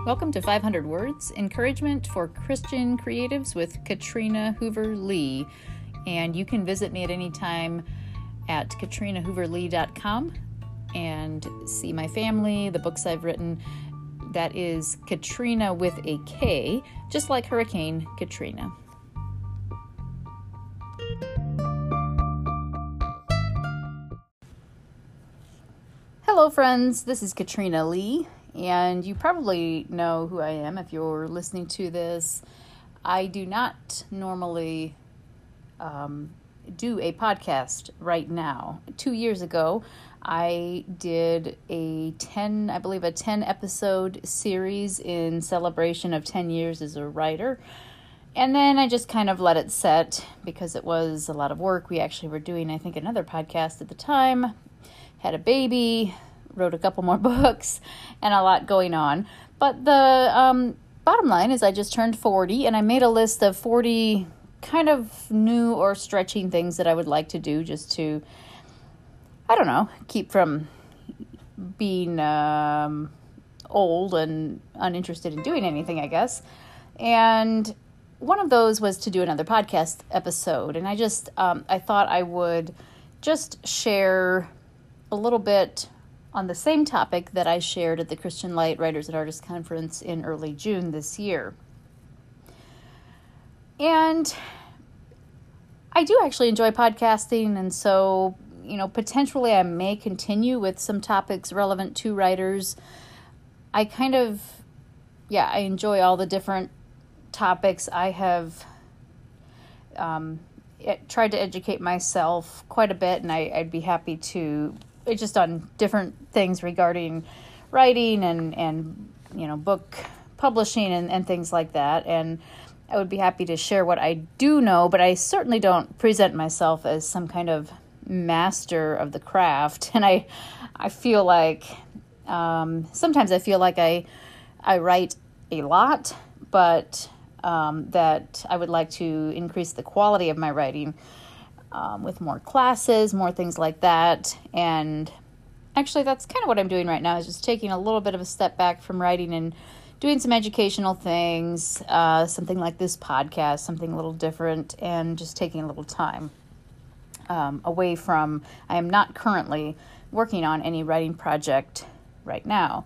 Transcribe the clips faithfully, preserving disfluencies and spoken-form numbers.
Welcome to five hundred Words, Encouragement for Christian Creatives with Katrina Hoover Lee. And you can visit me at any time at katrina hoover lee dot com and see my family, the books I've written. That is Katrina with a K, just like Hurricane Katrina. Hello friends, this is Katrina Lee. And you probably know who I am if you're listening to this. I do not normally um, do a podcast right now. Two years ago, I did a ten, I believe a ten episode series in celebration of ten years as a writer. And then I just kind of let it set because it was a lot of work. We actually were doing, I think, another podcast at the time, had a baby, wrote a couple more books, and a lot going on. But the um, bottom line is I just turned forty, and I made a list of forty kind of new or stretching things that I would like to do just to, I don't know, keep from being um, old and uninterested in doing anything, I guess. And one of those was to do another podcast episode. And I just, um, I thought I would just share a little bit on the same topic that I shared at the Christian Light Writers and Artists Conference in early June this year. And I do actually enjoy podcasting, and so, you know, potentially I may continue with some topics relevant to writers. I kind of, yeah, I enjoy all the different topics. I have um, it, tried to educate myself quite a bit, and I, I'd be happy to just on different things regarding writing and, and you know, book publishing and, and things like that. And I would be happy to share what I do know, but I certainly don't present myself as some kind of master of the craft. And I I feel like, um, sometimes I feel like I, I write a lot, but um, that I would like to increase the quality of my writing Um, with more classes, more things like that. And actually that's kind of what I'm doing right now, is just taking a little bit of a step back from writing and doing some educational things, uh, something like this podcast, something a little different, and just taking a little time um, away from, I am not currently working on any writing project right now.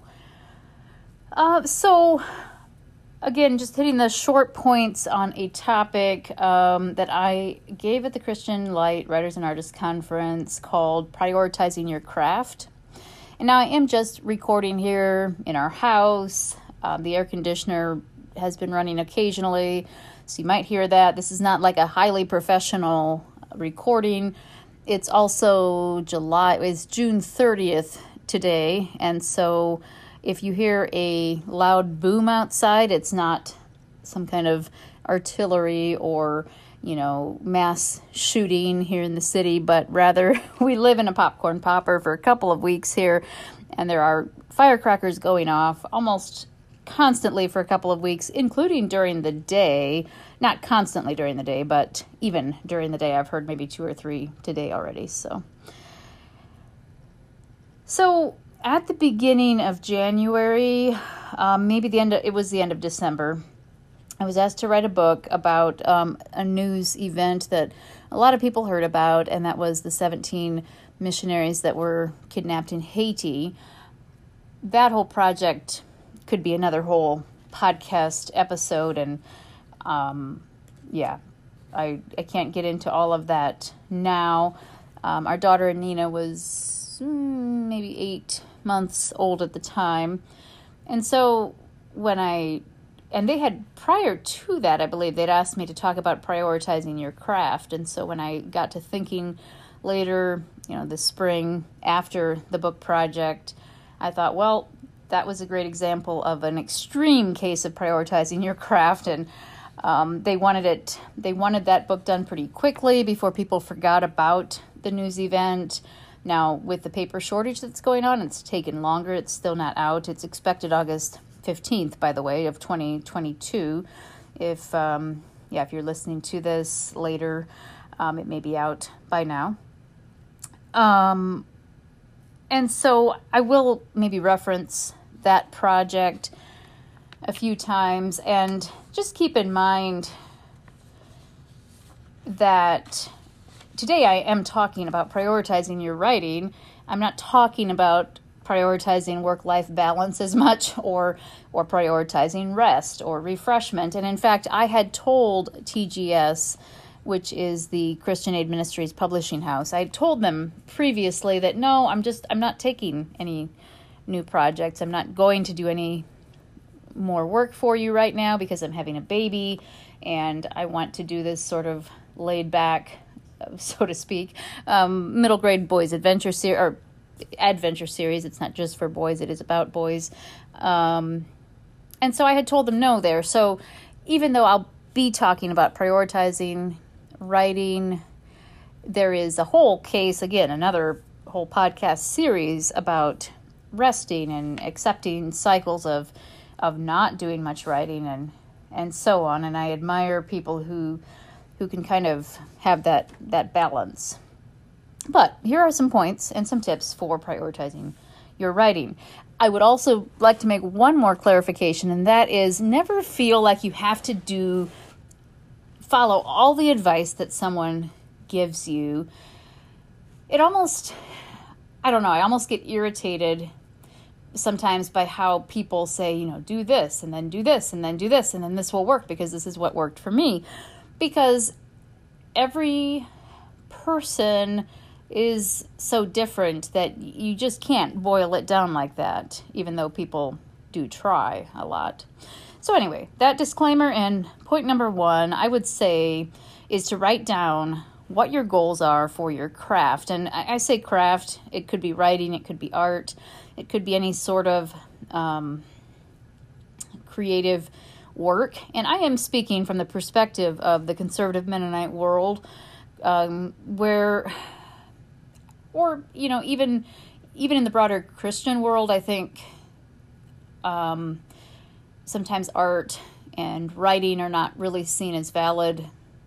Uh, so Again, just hitting the short points on a topic um, that I gave at the Christian Light Writers and Artists Conference called Prioritizing Your Craft. And now I am just recording here in our house. Um, the air conditioner has been running occasionally, so you might hear that. This is not like a highly professional recording. It's also July, it's June thirtieth today, and so if you hear a loud boom outside, it's not some kind of artillery or, you know, mass shooting here in the city, but rather we live in a popcorn popper for a couple of weeks here, and there are firecrackers going off almost constantly for a couple of weeks, including during the day. Not constantly during the day, but even during the day. I've heard maybe two or three today already. So, so at the beginning of January, um, maybe the end of, it was the end of December, I was asked to write a book about um, a news event that a lot of people heard about, and that was the seventeen missionaries that were kidnapped in Haiti. That whole project could be another whole podcast episode, and um, yeah, I I can't get into all of that now. Um, our daughter Nina was mm, maybe eight months old at the time. And so when I, and they had, prior to that, I believe they'd asked me to talk about prioritizing your craft. And so when I got to thinking later, you know, this spring after the book project, I thought, well, that was a great example of an extreme case of prioritizing your craft. And um, they wanted it, they wanted that book done pretty quickly before people forgot about the news event. Now, with the paper shortage that's going on, it's taken longer. It's still not out. It's expected August fifteenth, by the way, of twenty twenty-two. If, um, yeah, if you're listening to this later, um, it may be out by now. Um, and so I will maybe reference that project a few times. And just keep in mind that today I am talking about prioritizing your writing. I'm not talking about prioritizing work-life balance as much, or or prioritizing rest or refreshment. And in fact, I had told T G S, which is the Christian Aid Ministries publishing house, I had told them previously that no, I'm just I'm not taking any new projects. I'm not going to do any more work for you right now because I'm having a baby, and I want to do this sort of laid back, so to speak, um, middle grade boys adventure series or adventure series. It's not just for boys; it is about boys. Um, and so I had told them no there. So even though I'll be talking about prioritizing writing, there is a whole case, again, another whole podcast series about resting and accepting cycles of of not doing much writing and and so on. And I admire people who who can kind of have that that balance. But here are some points and some tips for prioritizing your writing. I would also like to make one more clarification, and that is never feel like you have to do follow all the advice that someone gives you. It almost, I don't know, I almost get irritated sometimes by how people say, you know, do this and then do this and then do this and then this will work because this is what worked for me. Because every person is so different that you just can't boil it down like that, even though people do try a lot. So anyway, that disclaimer, and point number one, I would say, is to write down what your goals are for your craft. And I, I say craft, it could be writing, it could be art, it could be any sort of um, creative work. And I am speaking from the perspective of the conservative Mennonite world, um, where, or, you know, even even in the broader Christian world, I think um, sometimes art and writing are not really seen as valid,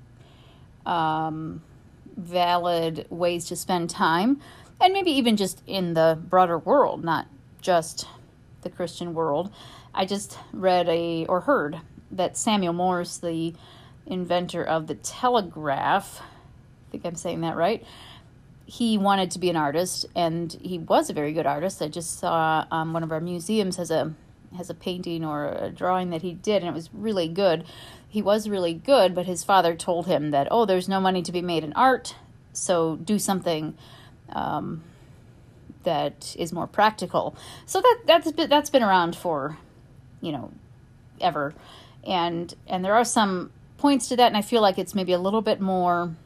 um, valid ways to spend time. And maybe even just in the broader world, not just the Christian world. I just read a or heard that Samuel Morse, the inventor of the telegraph, I think I'm saying that right, he wanted to be an artist, and he was a very good artist. I just saw um, one of our museums has a has a painting or a drawing that he did, and it was really good. He was really good, but his father told him that, oh, there's no money to be made in art, so do something um, that is more practical. So that that's been, that's been around for, you know, ever, and and there are some points to that, and I feel like it's maybe a little bit more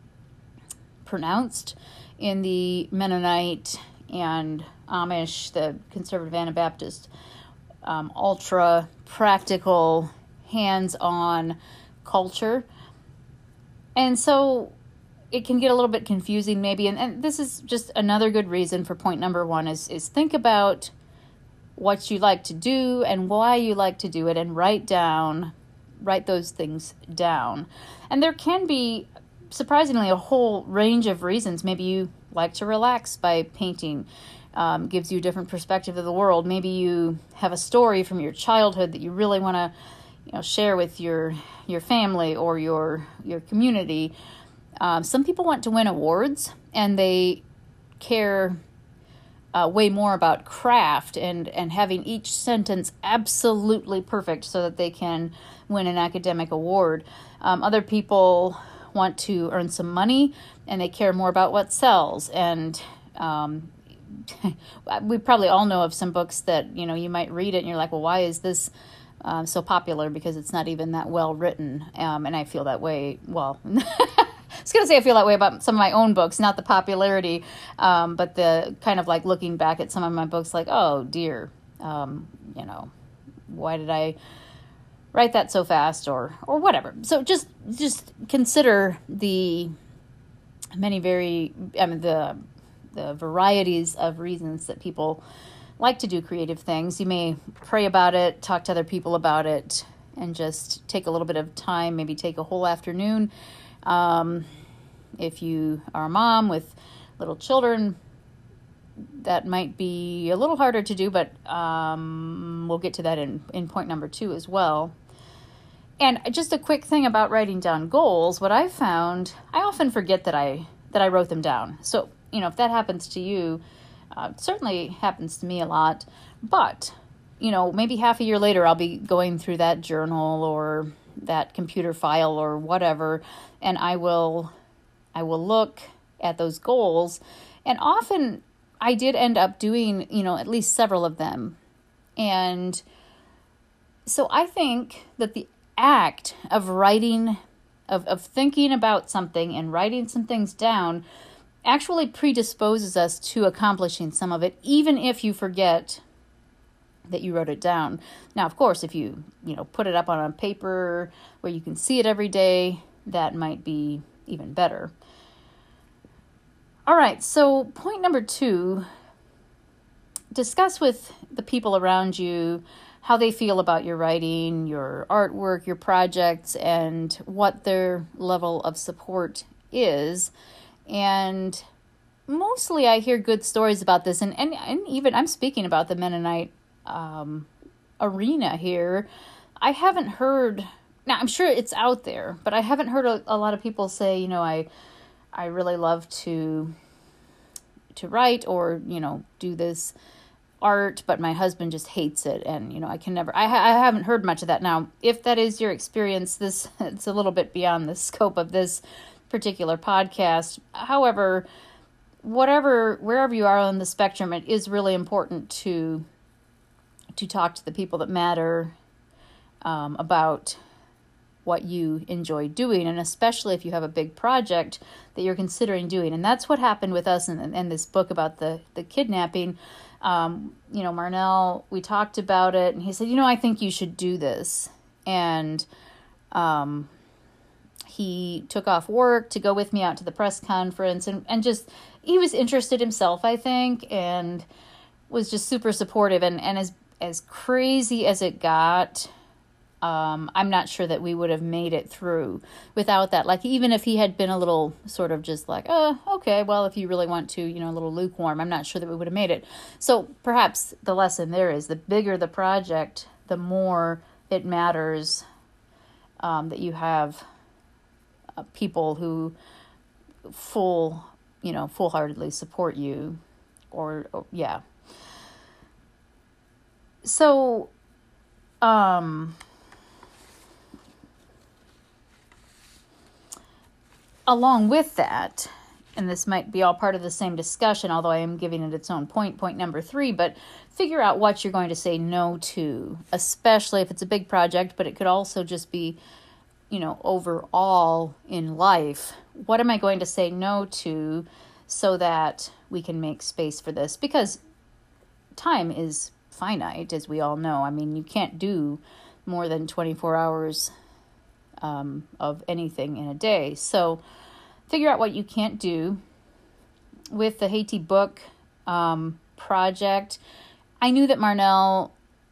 pronounced in the Mennonite and Amish, the conservative Anabaptist, um, ultra practical, hands-on culture. And so it can get a little bit confusing maybe. And, and this is just another good reason for point number one is, is think about what you like to do and why you like to do it, and write down, write those things down. And there can be surprisingly a whole range of reasons. Maybe you like to relax by painting, um, gives you a different perspective of the world. Maybe you have a story from your childhood that you really want to, you know, share with your your family or your your community. Um, some people want to win awards, and they care uh, way more about craft and and having each sentence absolutely perfect so that they can win an academic award. Um, other people want to earn some money, and they care more about what sells. And um, we probably all know of some books that, you know, you might read it and you're like, well, why is this uh, so popular? Because it's not even that well written. Um, and I feel that way. Well, I was going to say I feel that way about some of my own books, not the popularity, um, but the kind of like looking back at some of my books like, oh dear, um, you know, why did I write that so fast, or or whatever. So just just consider the many very, I mean, the the varieties of reasons that people like to do creative things. You may pray about it, talk to other people about it, and just take a little bit of time, maybe take a whole afternoon. Um, if you are a mom with little children, that might be a little harder to do, but um, we'll get to that in, in point number two as well. And just a quick thing about writing down goals. What I've found, I often forget that I that I wrote them down. So, you know, if that happens to you, uh, it certainly happens to me a lot. But, you know, maybe half a year later, I'll be going through that journal or that computer file or whatever, and I will, I will look at those goals. And often I did end up doing, you know, at least several of them. And so I think that the act of writing, of, of thinking about something and writing some things down actually predisposes us to accomplishing some of it, even if you forget that you wrote it down. Now, of course, if you, you know, put it up on a paper where you can see it every day, that might be even better. All right, so point number two, discuss with the people around you how they feel about your writing, your artwork, your projects, and what their level of support is. And mostly I hear good stories about this, and, and, and even I'm speaking about the Mennonite um, arena here. I haven't heard, now I'm sure it's out there, but I haven't heard a, a lot of people say, you know, I I really love to to write or, you know, do this art, but my husband just hates it, and you know I can never. I, ha- I haven't heard much of that. Now, if that is your experience, this it's a little bit beyond the scope of this particular podcast. However, whatever wherever you are on the spectrum, it is really important to to talk to the people that matter um, about what you enjoy doing, and especially if you have a big project that you're considering doing. And that's what happened with us in, in this book about the the kidnapping. Um, you know, Marnell, we talked about it, and he said, you know, I think you should do this. And um, he took off work to go with me out to the press conference, and, and just, he was interested himself, I think, and was just super supportive. And, and as, as crazy as it got, Um, I'm not sure that we would have made it through without that. Like, even if he had been a little sort of just like, oh, okay, well, if you really want to, you know, a little lukewarm, I'm not sure that we would have made it. So perhaps the lesson there is the bigger the project, the more it matters um, that you have uh, people who full, you know, full-heartedly support you or, or yeah. So, um... along with that, and this might be all part of the same discussion, although I am giving it its own point, point number three, but figure out what you're going to say no to, especially if it's a big project, but it could also just be, you know, overall in life. What am I going to say no to so that we can make space for this? Because time is finite, as we all know. I mean, you can't do more than twenty-four hours Um, of anything in a day. So figure out what you can't do. With the Haiti book um, project, I knew that Marnell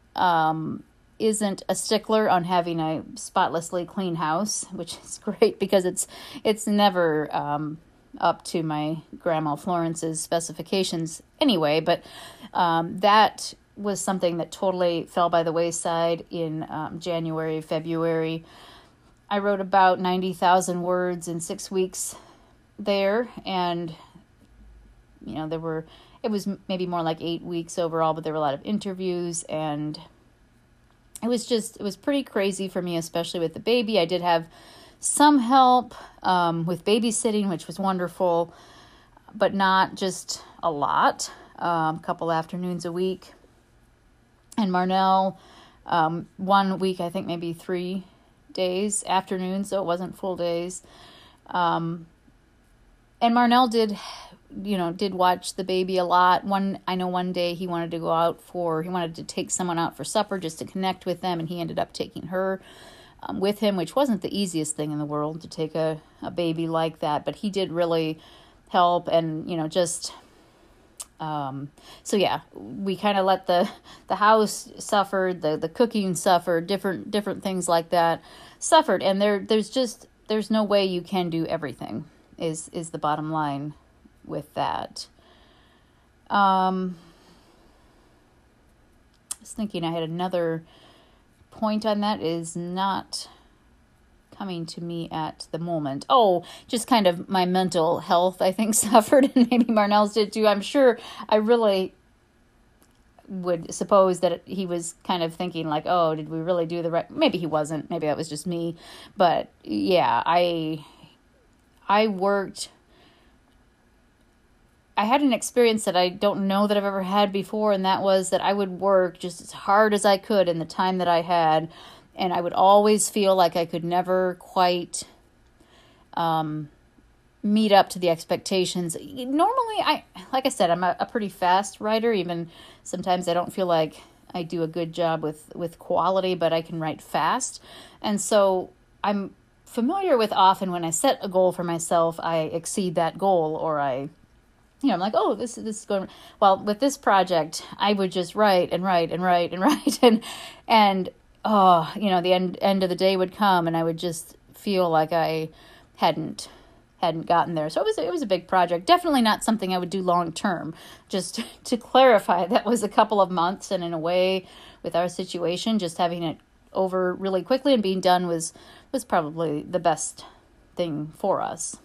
um, isn't a stickler on having a spotlessly clean house, which is great because it's it's never um, up to my grandma Florence's specifications anyway, but um, that was something that totally fell by the wayside in um, January, February. I wrote about ninety thousand words in six weeks there, and, you know, there were, it was maybe more like eight weeks overall, but there were a lot of interviews, and it was just, it was pretty crazy for me, especially with the baby. I did have some help um, with babysitting, which was wonderful, but not just a lot, um, a couple afternoons a week. And Marnell, um, one week, I think maybe three days, afternoons, so it wasn't full days. Um, and Marnell did, you know, did watch the baby a lot. One, I know one day he wanted to go out for, he wanted to take someone out for supper just to connect with them, and he ended up taking her um, with him, which wasn't the easiest thing in the world to take a, a baby like that, but he did really help, and, you know, just... Um, so yeah, we kind of let the, the house suffered, the, the cooking suffered, different, different things like that suffered. And there, there's just, there's no way you can do everything is, is the bottom line with that. Um, I was thinking I had another point on that, is not coming to me at the moment. Oh, just kind of my mental health, I think, suffered, and maybe Marnell's did too. I'm sure I really would suppose that he was kind of thinking like, oh, did we really do the right? Maybe he wasn't. Maybe that was just me. But yeah, I I worked. I had an experience that I don't know that I've ever had before, and that was that I would work just as hard as I could in the time that I had, and I would always feel like I could never quite um, meet up to the expectations. Normally, I like I said, I'm a, a pretty fast writer. Even sometimes I don't feel like I do a good job with, with quality, but I can write fast. And so I'm familiar with often when I set a goal for myself, I exceed that goal, or I, you know, I'm like, oh, this, this is going, well, with this project, I would just write and write and write and write. And, and, oh, you know, the end, end of the day would come and I would just feel like I hadn't, hadn't gotten there. So it was, it was a big project. Definitely not something I would do long term. Just to clarify, that was a couple of months, and in a way with our situation, just having it over really quickly and being done was, was probably the best thing for us.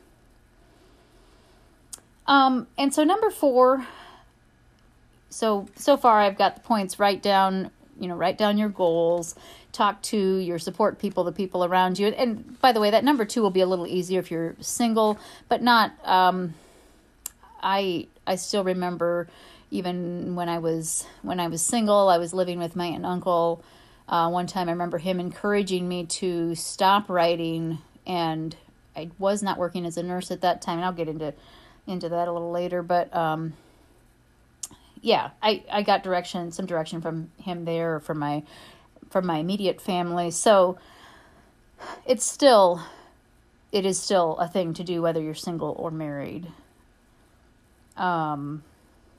Um, and so number four, so, so far I've got the points: write down, you know, write down your goals, talk to your support people, the people around you. And by the way, that number two will be a little easier if you're single, but not, um, I, I still remember even when I was, when I was single, I was living with my aunt and uncle. Uh, one time I remember him encouraging me to stop writing, and I was not working as a nurse at that time. And I'll get into into that a little later, but um, yeah, I, I got direction, some direction from him there, or from my from my immediate family. So it's still, it is still a thing to do whether you're single or married. Um.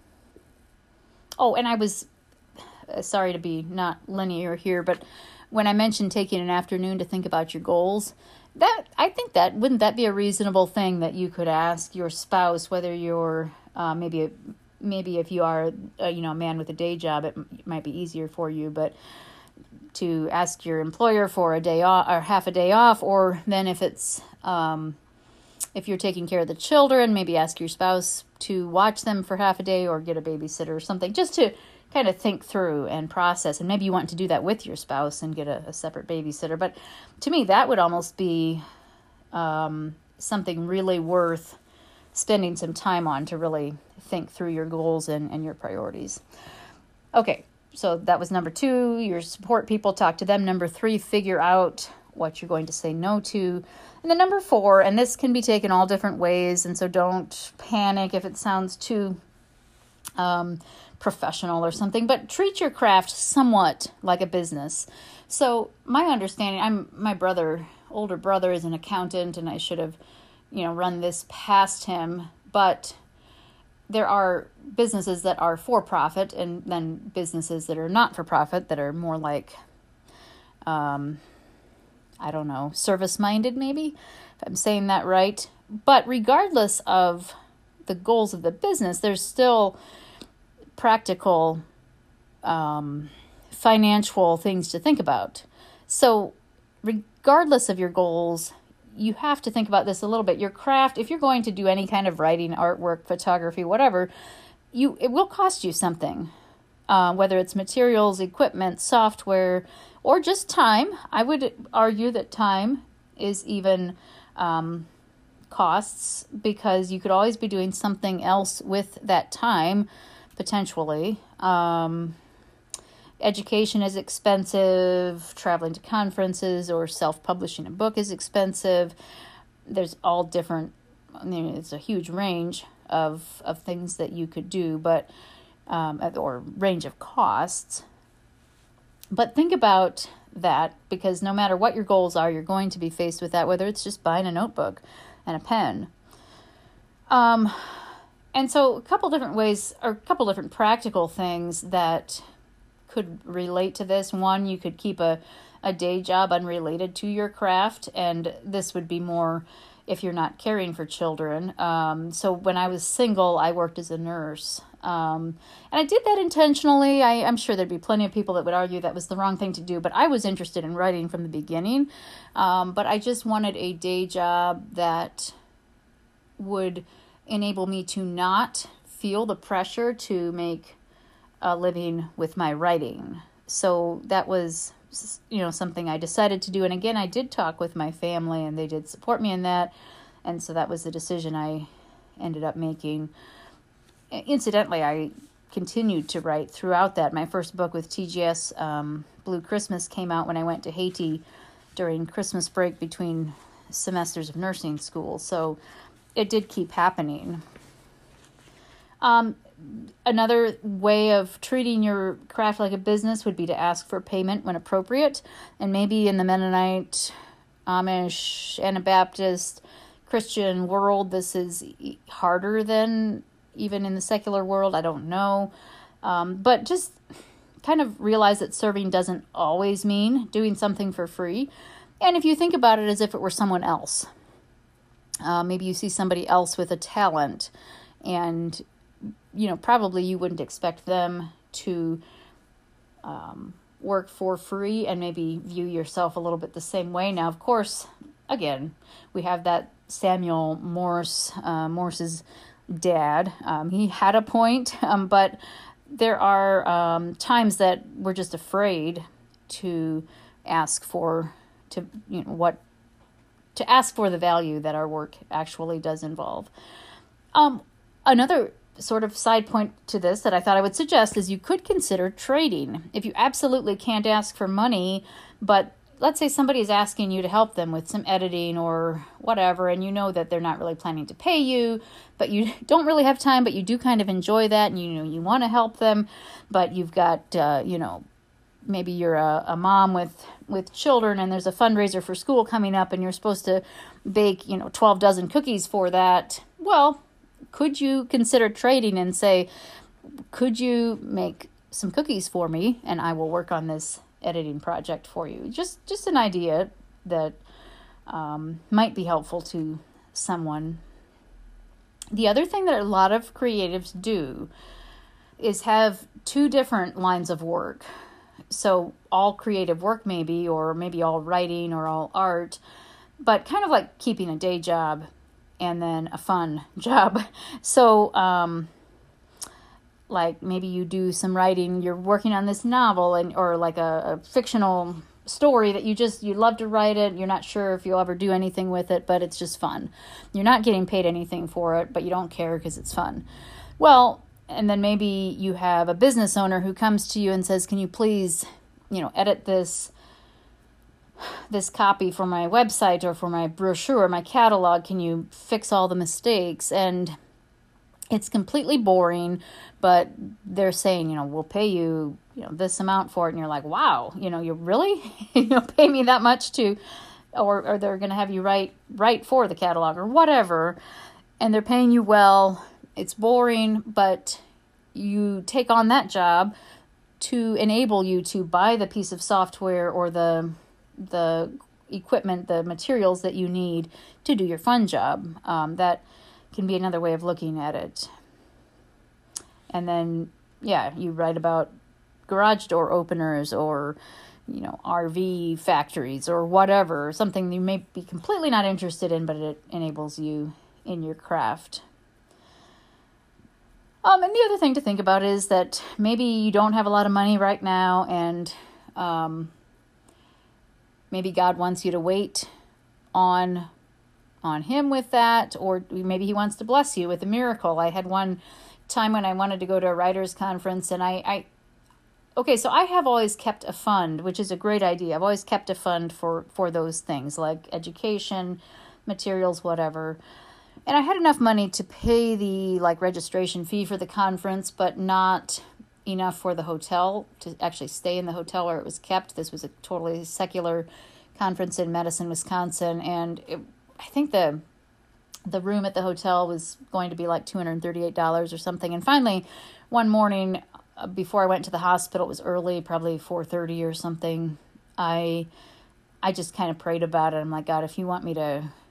Oh, and I was uh, sorry to be not linear here, but when I mentioned taking an afternoon to think about your goals, that I think that wouldn't that be a reasonable thing that you could ask your spouse, whether you're uh, maybe a, maybe if you are a, you know a man with a day job, it, m- it might be easier for you, but to ask your employer for a day off or half a day off, or then if it's um, if you're taking care of the children, maybe ask your spouse to watch them for half a day or get a babysitter or something, just to kind of think through and process. And maybe you want to do that with your spouse and get a, a separate babysitter. But to me, that would almost be um, something really worth spending some time on, to really think through your goals and, and your priorities. Okay, so that was number two, your support people, talk to them. Number three, figure out what you're going to say no to. And then number four, and this can be taken all different ways, and so don't panic if it sounds too um, professional or something, but treat your craft somewhat like a business. So my understanding, I'm my brother, older brother is an accountant, and I should have, you know, run this past him, but there are businesses that are for profit, and then businesses that are not for profit, that are more like, um, I don't know, service-minded maybe, if I'm saying that right. But regardless of the goals of the business, there's still practical um, financial things to think about. So regardless of your goals, you have to think about this a little bit. Your craft, if you're going to do any kind of writing, artwork, photography, whatever, you it will cost you something, uh, whether it's materials, equipment, software, or just time. I would argue that time is even um, costs, because you could always be doing something else with that time, potentially. Um, education is expensive. Traveling to conferences or self-publishing a book is expensive. There's all different, I mean, it's a huge range of, of things that you could do, but um, or range of costs. But think about that, because no matter what your goals are, you're going to be faced with that, whether it's just buying a notebook and a pen. Um, and so a couple different ways, or a couple different practical things that could relate to this. One, you could keep a, a day job unrelated to your craft, and this would be more if you're not caring for children. Um, so when I was single, I worked as a nurse. Um, and I did that intentionally. I, I'm sure there'd be plenty of people that would argue that was the wrong thing to do, but I was interested in writing from the beginning. Um, but I just wanted a day job that would enable me to not feel the pressure to make a living with my writing. So that was, you know, something I decided to do. And again, I did talk with my family and they did support me in that. And so that was the decision I ended up making. Incidentally, I continued to write throughout that. My first book with T G S, um, Blue Christmas, came out when I went to Haiti during Christmas break between semesters of nursing school. So it did keep happening. Um, another way of treating your craft like a business would be to ask for payment when appropriate. And maybe in the Mennonite, Amish, Anabaptist, Christian world, this is harder than even in the secular world. I don't know. Um, but just kind of realize that serving doesn't always mean doing something for free. And if you think about it as if it were someone else, uh, maybe you see somebody else with a talent and, you know, probably you wouldn't expect them to um, work for free and maybe view yourself a little bit the same way. Now, of course, again, we have that Samuel Morse, uh, Morse's dad. Um, he had a point, um, but there are um, times that we're just afraid to ask for, to you know what, to ask for the value that our work actually does involve. Um, another sort of side point to this that I thought I would suggest is you could consider trading. If you absolutely can't ask for money, but let's say somebody is asking you to help them with some editing or whatever, and you know that they're not really planning to pay you, but you don't really have time, but you do kind of enjoy that, and you know you want to help them, but you've got, uh, you know, maybe you're a, a mom with, with children, and there's a fundraiser for school coming up, and you're supposed to bake, you know, twelve dozen cookies for that. Well, could you consider trading and say, could you make some cookies for me, and I will work on this editing project for you? Just just an idea that um, might be helpful to someone. The other thing that a lot of creatives do is have two different lines of work. So all creative work maybe, or maybe all writing or all art, but kind of like keeping a day job and then a fun job. So um like maybe you do some writing, you're working on this novel and or like a, a fictional story that you just, you love to write it. You're not sure if you'll ever do anything with it, but it's just fun. You're not getting paid anything for it, but you don't care because it's fun. Well, and then maybe you have a business owner who comes to you and says, can you please, you know, edit this this copy for my website or for my brochure, my catalog? Can you fix all the mistakes? And it's completely boring, but they're saying, you know, we'll pay you, you know, this amount for it. And you're like, wow, you know, you really, you know, pay me that much to, or, or they're going to have you write, write for the catalog or whatever. And they're paying you well. It's boring, but you take on that job to enable you to buy the piece of software or the, the equipment, the materials that you need to do your fun job. Um, that can be another way of looking at it. And then, yeah, you write about garage door openers or, you know, R V factories or whatever, something you may be completely not interested in, but it enables you in your craft. Um, and the other thing to think about is that maybe you don't have a lot of money right now, and um, maybe God wants you to wait on on him with that, or maybe he wants to bless you with a miracle. I had one time when I wanted to go to a writer's conference, and I, I okay, so I have always kept a fund, which is a great idea. I've always kept a fund for, for those things, like education, materials, whatever. And I had enough money to pay the like registration fee for the conference, but not enough for the hotel to actually stay in the hotel where it was kept. This was a totally secular conference in Madison, Wisconsin, and it, I think the the room at the hotel was going to be like two hundred thirty-eight dollars or something. And finally, one morning uh, before I went to the hospital, it was early, probably four thirty or something, I I just kind of prayed about it. I'm like, God, if you want me to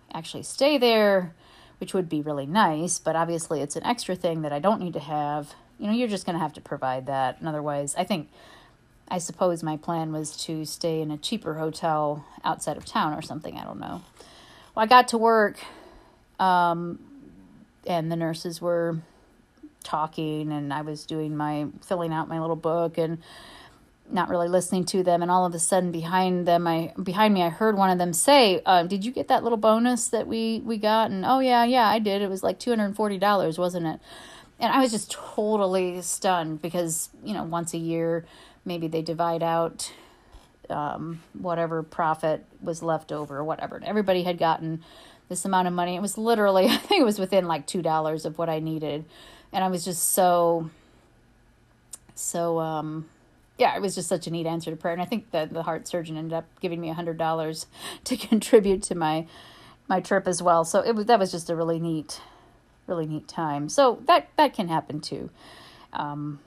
actually stay there, which would be really nice, but obviously it's an extra thing that I don't need to have. You know, you're just going to have to provide that. And otherwise, I think, I suppose my plan was to stay in a cheaper hotel outside of town or something. I don't know. Well, I got to work, um, and the nurses were talking, and I was doing my, filling out my little book and not really listening to them. And all of a sudden behind them, I, behind me, I heard one of them say, uh, did you get that little bonus that we, we got? And, oh yeah, yeah, I did. It was like two hundred forty dollars, wasn't it? And I was just totally stunned because, you know, once a year, maybe they divide out um, whatever profit was left over or whatever. And everybody had gotten this amount of money. It was literally, I think it was within like two dollars of what I needed. And I was just so, so, um, yeah, it was just such a neat answer to prayer. And I think that the heart surgeon ended up giving me one hundred dollars to contribute to my my trip as well. So it was that was just a really neat, really neat time. So that, that can happen too. Um,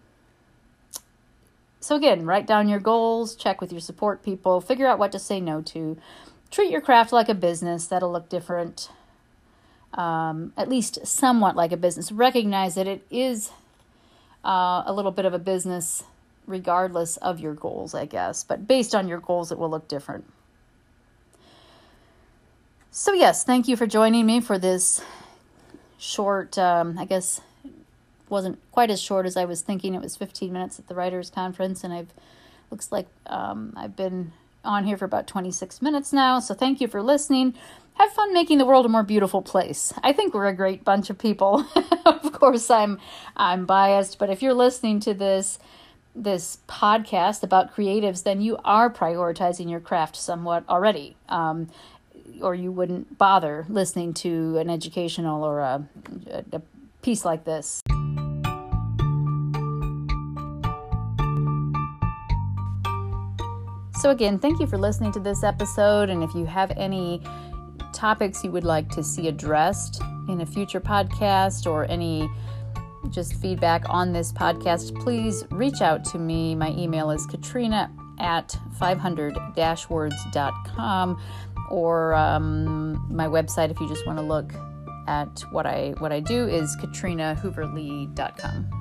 so again, write down your goals, check with your support people, figure out what to say no to. Treat your craft like a business. That'll look different, um, at least somewhat like a business. Recognize that it is uh, a little bit of a business regardless of your goals, I guess. But based on your goals, it will look different. So yes, thank you for joining me for this short, um, I guess, wasn't quite as short as I was thinking. It was fifteen minutes at the Writers' Conference, and I've looks like um, I've been on here for about twenty-six minutes now. So thank you for listening. Have fun making the world a more beautiful place. I think we're a great bunch of people. Of course, I'm I'm biased, but if you're listening to this this podcast about creatives, then you are prioritizing your craft somewhat already, um, or you wouldn't bother listening to an educational or a, a piece like this. So again, thank you for listening to this episode, and if you have any topics you would like to see addressed in a future podcast or any just feedback on this podcast, please reach out to me. My email is katrina at five hundred dash words dot com, or um, my website, if you just want to look at what I what I do, is katrina hoover lee dot com.